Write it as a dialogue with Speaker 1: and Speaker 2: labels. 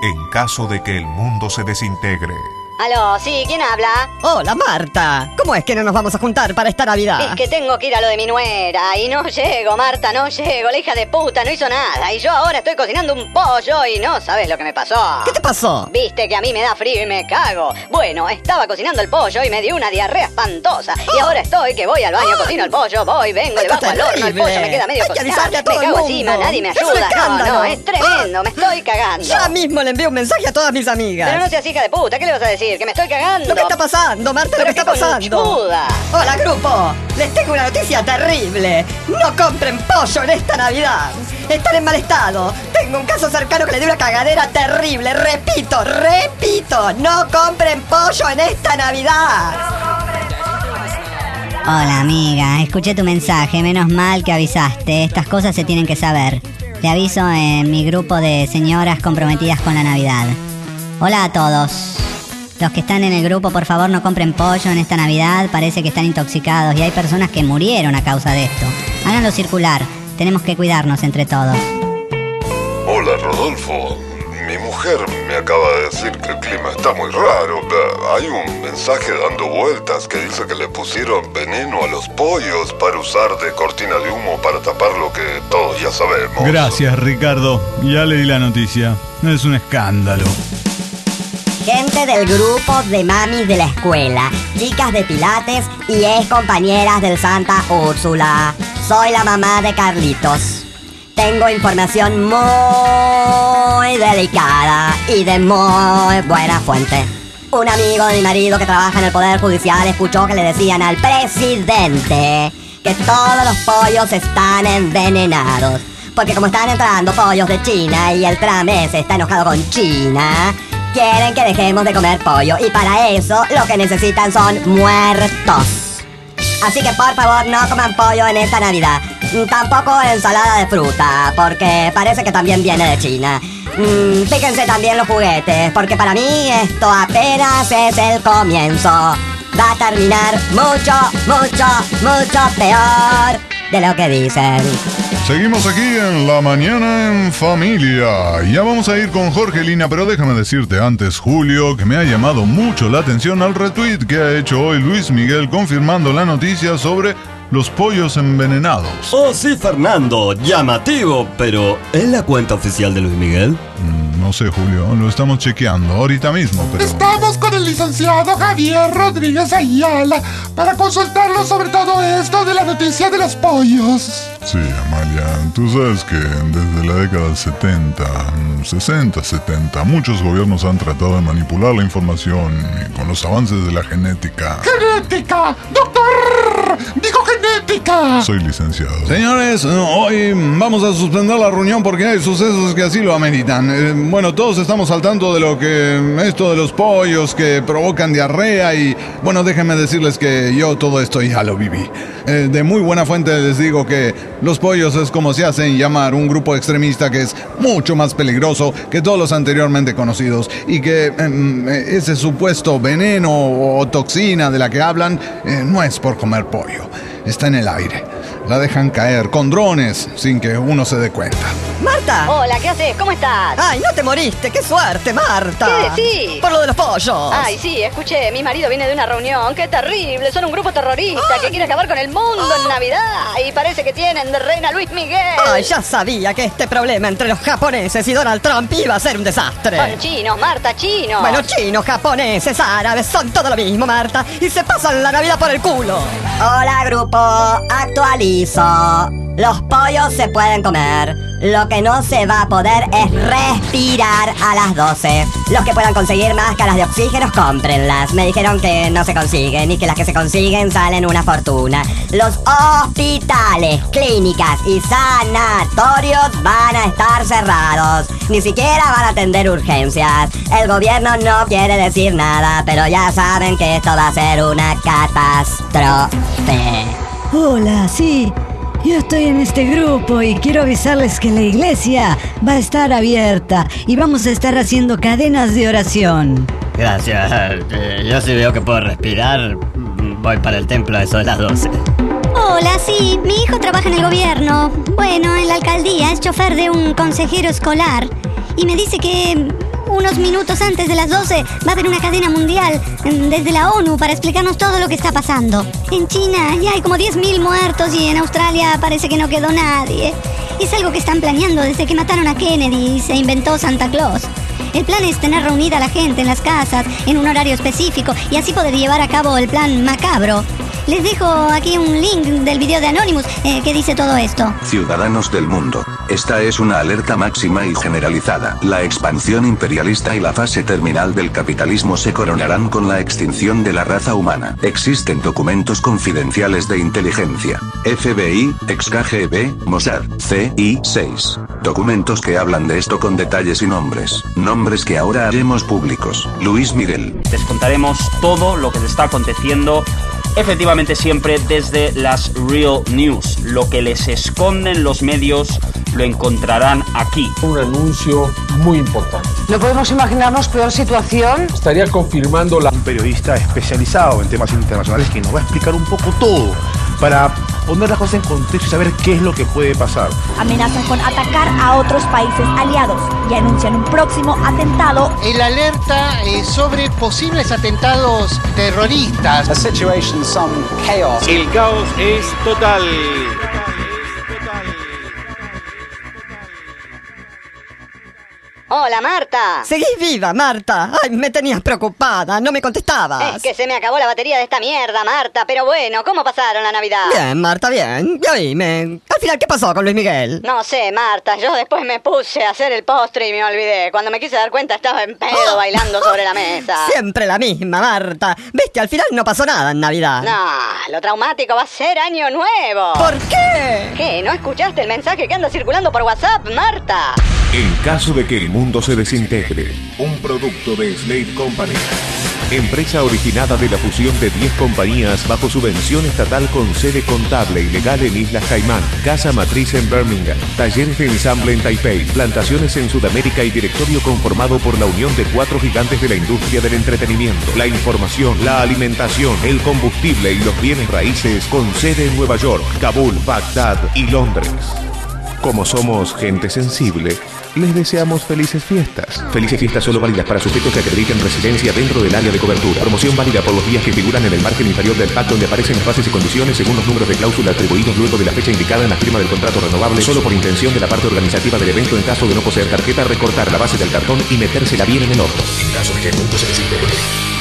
Speaker 1: en caso de que el mundo se desintegre.
Speaker 2: Aló, sí, ¿quién habla?
Speaker 3: Hola, Marta. ¿Cómo es que no nos vamos a juntar para esta Navidad?
Speaker 2: Es que tengo que ir a lo de mi nuera y no llego, Marta, no llego. La hija de puta no hizo nada y yo ahora estoy cocinando un pollo y no sabes lo que me pasó.
Speaker 3: ¿Qué te pasó?
Speaker 2: Viste que a mí me da frío y me cago. Bueno, estaba cocinando el pollo y me dio una diarrea espantosa. Y ahora estoy que voy al baño, cocino el pollo, voy, vengo, le bajo al horno, el pollo me queda medio cocinado. Me cago encima, nadie me ayuda. No, es tremendo, me estoy cagando.
Speaker 3: Ya mismo le envío un mensaje a todas mis amigas.
Speaker 2: Pero no seas hija de puta, ¿qué le vas a decir? Que me estoy cagando.
Speaker 3: ¿Qué está pasando, Marta? ¿Qué está pasando?
Speaker 2: Conchuda.
Speaker 3: Hola, grupo. Les tengo una noticia terrible. No compren pollo en esta Navidad. Están en mal estado. Tengo un caso cercano que le dio una cagadera terrible. Repito. No compren pollo en esta Navidad.
Speaker 4: Hola, amiga. Escuché tu mensaje. Menos mal que avisaste. Estas cosas se tienen que saber. Te aviso en mi grupo de señoras comprometidas con la Navidad. Hola a todos. Los que están en el grupo, por favor, no compren pollo en esta Navidad. Parece que están intoxicados y hay personas que murieron a causa de esto. Háganlo circular. Tenemos que cuidarnos entre todos.
Speaker 5: Hola, Rodolfo. Mi mujer me acaba de decir que el clima está muy raro. Hay un mensaje dando vueltas que dice que le pusieron veneno a los pollos para usar de cortina de humo para tapar lo que todos ya sabemos.
Speaker 6: Gracias, Ricardo. Ya leí la noticia. Es un escándalo.
Speaker 7: Gente del grupo de mamis de la escuela, chicas de pilates y ex compañeras del Santa Úrsula. Soy la mamá de Carlitos. Tengo información muy delicada y de muy buena fuente. Un amigo de mi marido que trabaja en el Poder Judicial escuchó que le decían al presidente que todos los pollos están envenenados. Porque como están entrando pollos de China y el Tramés está enojado con China, quieren que dejemos de comer pollo y para eso lo que necesitan son muertos. Así que por favor no coman pollo en esta Navidad. Tampoco ensalada de fruta, porque parece que también viene de China. Fíjense también los juguetes, porque para mí esto apenas es el comienzo. Va a terminar mucho peor de lo que dicen.
Speaker 8: Seguimos aquí en La Mañana en Familia. Ya vamos a ir con Jorgelina, pero déjame decirte antes, Julio, que me ha llamado mucho la atención al retweet que ha hecho hoy Luis Miguel confirmando la noticia sobre los pollos envenenados.
Speaker 9: Oh, sí, Fernando, llamativo, pero ¿es la cuenta oficial de Luis Miguel?
Speaker 8: No sé, Julio, lo estamos chequeando ahorita mismo, pero...
Speaker 10: Estamos con el licenciado Javier Rodríguez Ayala para consultarlo sobre todo esto de la noticia de los pollos.
Speaker 8: Sí, Amalia, tú sabes que desde la década del 60, 70, muchos gobiernos han tratado de manipular la información con los avances de la genética.
Speaker 10: ¡Genética! ¡Doctor! ¡Dijo genética!
Speaker 8: Soy licenciado.
Speaker 6: Señores, hoy vamos a suspender la reunión porque hay sucesos que así lo ameritan. Bueno, todos estamos al tanto de lo que... esto de los pollos que provocan diarrea y... Bueno, déjenme decirles que yo todo esto ya lo viví. De muy buena fuente les digo que los pollos es como se hacen llamar un grupo extremista que es mucho más peligroso que todos los anteriormente conocidos y que ese supuesto veneno o toxina de la que hablan no es por comer pollo, está en el aire. La dejan caer con drones sin que uno se dé cuenta.
Speaker 3: ¡Marta!
Speaker 2: Hola, ¿qué haces? ¿Cómo estás?
Speaker 3: ¡Ay, no te moriste! ¡Qué suerte, Marta!
Speaker 2: ¿Qué decís?
Speaker 3: Por lo de los pollos.
Speaker 2: Ay, sí, escuché, mi marido viene de una reunión. ¡Qué terrible! Son un grupo terrorista que quiere acabar con el mundo en Navidad. Y parece que tienen de reina a Luis Miguel.
Speaker 3: Ay, ya sabía que este problema entre los japoneses y Donald Trump iba a ser un desastre.
Speaker 2: Son chinos, Marta, chinos.
Speaker 3: Bueno, chinos, japoneses, árabes, son todo lo mismo, Marta. Y se pasan la Navidad por el culo.
Speaker 7: Hola, grupo. Actualizo. Los pollos se pueden comer. Lo que no se va a poder es respirar a las 12. Los que puedan conseguir máscaras de oxígeno, cómprenlas. Me dijeron que no se consiguen y que las que se consiguen salen una fortuna. Los hospitales, clínicas y sanatorios van a estar cerrados. Ni siquiera van a atender urgencias. El gobierno no quiere decir nada, pero ya saben que esto va a ser una catástrofe.
Speaker 11: Hola, sí. Yo estoy en este grupo y quiero avisarles que la iglesia va a estar abierta y vamos a estar haciendo cadenas de oración.
Speaker 9: Gracias. Yo sí veo que puedo respirar. Voy para el templo a eso de las 12.
Speaker 4: Hola, sí. Mi hijo trabaja en el gobierno. Bueno, en la alcaldía. Es chofer de un consejero escolar. Y me dice que Unos minutos antes de las 12 va a haber una cadena mundial desde la ONU para explicarnos todo lo que está pasando. En China ya hay como 10.000 muertos y en Australia parece que no quedó nadie. Es algo que están planeando desde que mataron a Kennedy y se inventó Santa Claus. El plan es tener reunida a la gente en las casas en un horario específico y así poder llevar a cabo el plan macabro. Les dejo aquí un link del video de Anonymous que dice todo esto.
Speaker 12: Ciudadanos del mundo, esta es una alerta máxima y generalizada. La expansión imperialista y la fase terminal del capitalismo se coronarán con la extinción de la raza humana. Existen documentos confidenciales de inteligencia, FBI, ex-KGB, Mossad, CI6. Documentos que hablan de esto con detalles y nombres. Nombres que ahora haremos públicos. Luis Miguel.
Speaker 13: Les contaremos todo lo que se está aconteciendo. Efectivamente siempre desde las Real News. Lo que les esconden los medios lo encontrarán aquí.
Speaker 14: Un anuncio muy importante.
Speaker 15: No podemos imaginarnos peor situación.
Speaker 14: Estaría confirmando un
Speaker 16: periodista especializado en temas internacionales que nos va a explicar un poco todo para poner las cosas en contexto y saber qué es lo que puede pasar.
Speaker 17: Amenazan con atacar a otros países aliados y anuncian un próximo atentado.
Speaker 18: El alerta sobre posibles atentados terroristas.
Speaker 19: A situation, some chaos.
Speaker 20: El caos es total.
Speaker 2: Hola, Marta.
Speaker 3: Seguís viva, Marta. Ay, me tenías preocupada, no me contestabas.
Speaker 2: Es que se me acabó la batería de esta mierda, Marta. Pero bueno, ¿cómo pasaron la Navidad?
Speaker 3: Bien, Marta, bien. Y oíme, al final, ¿qué pasó con Luis Miguel?
Speaker 2: No sé, Marta. Yo después me puse a hacer el postre y me olvidé. Cuando me quise dar cuenta estaba en pedo bailando sobre la mesa.
Speaker 3: Siempre la misma, Marta. Ves que al final no pasó nada en Navidad.
Speaker 2: No, lo traumático va a ser Año Nuevo.
Speaker 3: ¿Por qué?
Speaker 2: ¿Qué? ¿No escuchaste el mensaje que anda circulando por WhatsApp, Marta?
Speaker 1: En caso de que el mundo se desintegre, un producto de Slate Company. Empresa originada de la fusión de 10 compañías bajo subvención estatal con sede contable y legal en Islas Caimán, casa matriz en Birmingham, talleres de ensamble en Taipei, plantaciones en Sudamérica y directorio conformado por la unión de 4 gigantes de la industria del entretenimiento, la información, la alimentación, el combustible y los bienes raíces con sede en Nueva York, Kabul, Bagdad y Londres. Como somos gente sensible, les deseamos felices fiestas. Felices fiestas solo válidas para sujetos que acrediten residencia dentro del área de cobertura. Promoción válida por los días que figuran en el margen inferior del pack donde aparecen las bases y condiciones según los números de cláusula atribuidos luego de la fecha indicada en la firma del contrato renovable, solo por intención de la parte organizativa del evento. En caso de no poseer tarjeta, recortar la base del cartón y metérsela bien en el orto. En caso de que el mundo se desintegre.